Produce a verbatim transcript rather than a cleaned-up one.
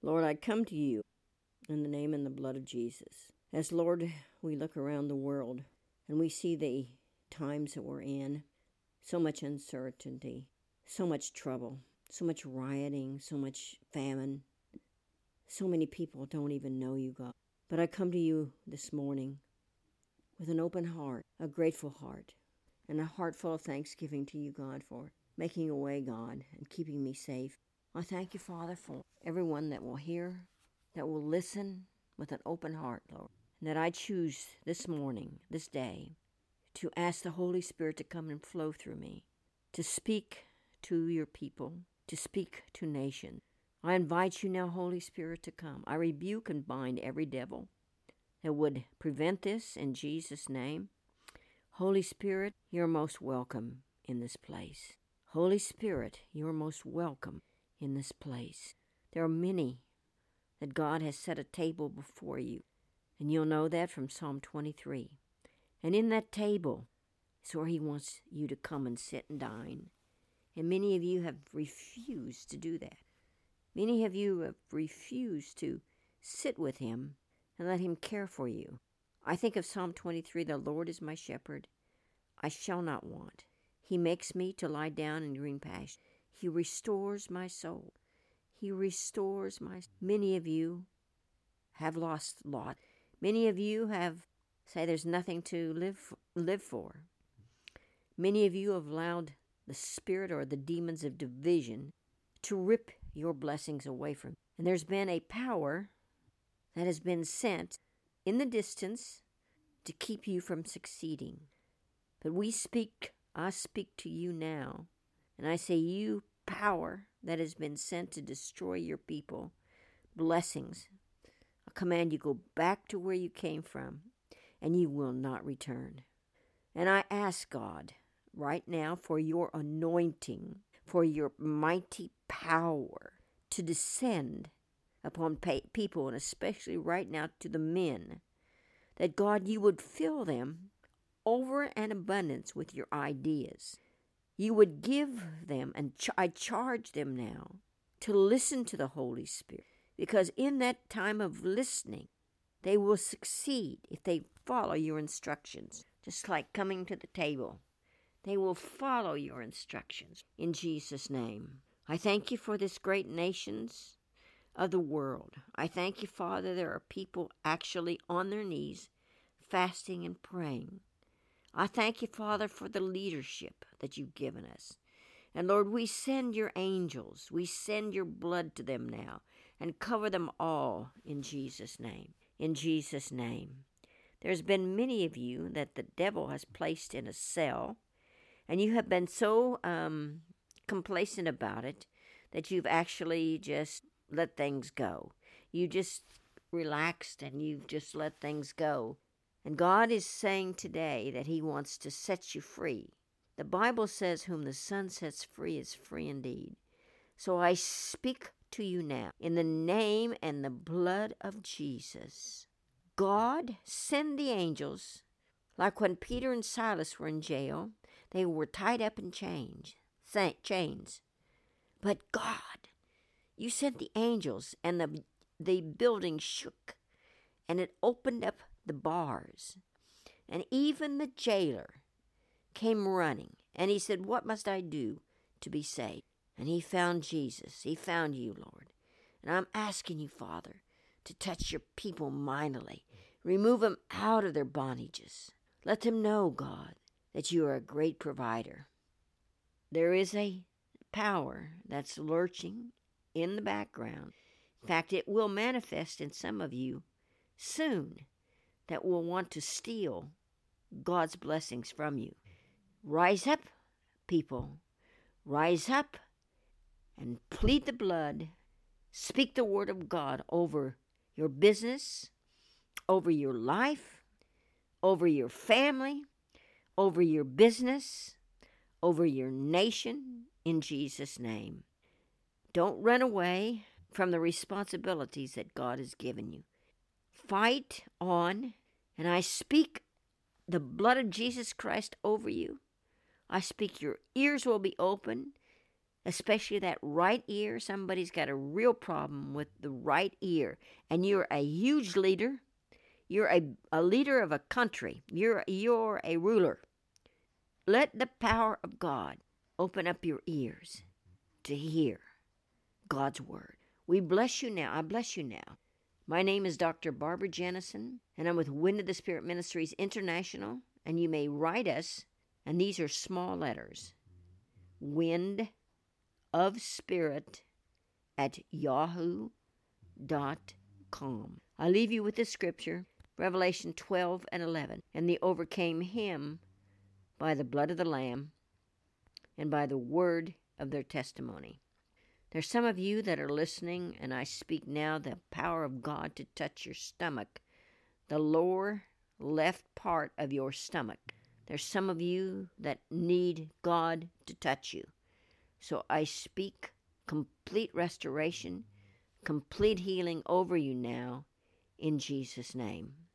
Lord, I come to you in the name and the blood of Jesus. As, Lord, we look around the world and we see the times that we're in, so much uncertainty, so much trouble, so much rioting, so much famine. So many people don't even know you, God. But I come to you this morning with an open heart, a grateful heart, and a heart full of thanksgiving to you, God, for making a way, God, and keeping me safe. I thank you, Father, for everyone that will hear, that will listen with an open heart, Lord. And that I choose this morning, this day, to ask the Holy Spirit to come and flow through me, to speak to your people, to speak to nations. I invite you now, Holy Spirit, to come. I rebuke and bind every devil that would prevent this in Jesus' name. Holy Spirit, you're most welcome in this place. Holy Spirit, you're most welcome in this place. There are many that God has set a table before you, and you'll know that from Psalm twenty-three. And in that table is where he wants you to come and sit and dine. And many of you have refused to do that. Many of you have refused to sit with him and let him care for you. I think of Psalm twenty-three, the Lord is my shepherd, I shall not want. He makes me to lie down in green pastures. He restores my soul. He restores my soul. Many of you have lost lot. Many of you have say there's nothing to live live for. Many of you have allowed the spirit or the demons of division to rip your blessings away from you. And there's been a power that has been sent in the distance to keep you from succeeding. But we speak, I speak to you now, and I say, you power that has been sent to destroy your people, blessings, I command you go back to where you came from, and you will not return. And I ask God right now for your anointing, for your mighty power to descend upon people, and especially right now to the men, that God, you would fill them over an abundance with your ideas. You would give them, and ch- I charge them now to listen to the Holy Spirit, because in that time of listening, they will succeed if they follow your instructions, just like coming to the table. They will follow your instructions in Jesus' name. I thank you for this great nations of the world. I thank you, Father, there are people actually on their knees fasting and praying. I thank you, Father, for the leadership that you've given us. And Lord, we send your angels, we send your blood to them now and cover them all in Jesus' name. In Jesus' name. There's been many of you that the devil has placed in a cell, and you have been so um, complacent about it that you've actually just let things go. You just relaxed and you've just let things go. And God is saying today that he wants to set you free. The Bible says, whom the Son sets free is free indeed. So I speak to you now in the name and the blood of Jesus. God, send the angels, like when Peter and Silas were in jail, they were tied up in chains. chains. But God, you sent the angels, and the, the building shook, and it opened up the bars. And even the jailer came running, and he said, what must I do to be saved? And he found Jesus. He found you, Lord. And I'm asking you, Father, to touch your people mightily. Remove them out of their bondages. Let them know, God, that you are a great provider. There is a power that's lurching in the background. In fact, it will manifest in some of you soon that will want to steal God's blessings from you. Rise up, people. Rise up and plead the blood. Speak the word of God over your business, over your life, over your family, over your business, over your nation, in Jesus' name. Don't run away from the responsibilities that God has given you. Fight on, and I speak the blood of Jesus Christ over you. I speak your ears will be open, especially that right ear. Somebody's got a real problem with the right ear, and you're a huge leader. You're a, a leader of a country. You're, you're a ruler. Let the power of God open up your ears to hear God's word. We bless you now. I bless you now. My name is Doctor Barbara Jennison, and I'm with Wind of the Spirit Ministries International, and you may write us, and these are small letters, Wind of Spirit at yahoo dot com. I leave you with the scripture, Revelation twelve and eleven. And they overcame him by the blood of the Lamb and by the word of their testimony. There's some of you that are listening, and I speak now the power of God to touch your stomach, the lower left part of your stomach. There's some of you that need God to touch you. So I speak complete restoration, complete healing over you now in Jesus' name.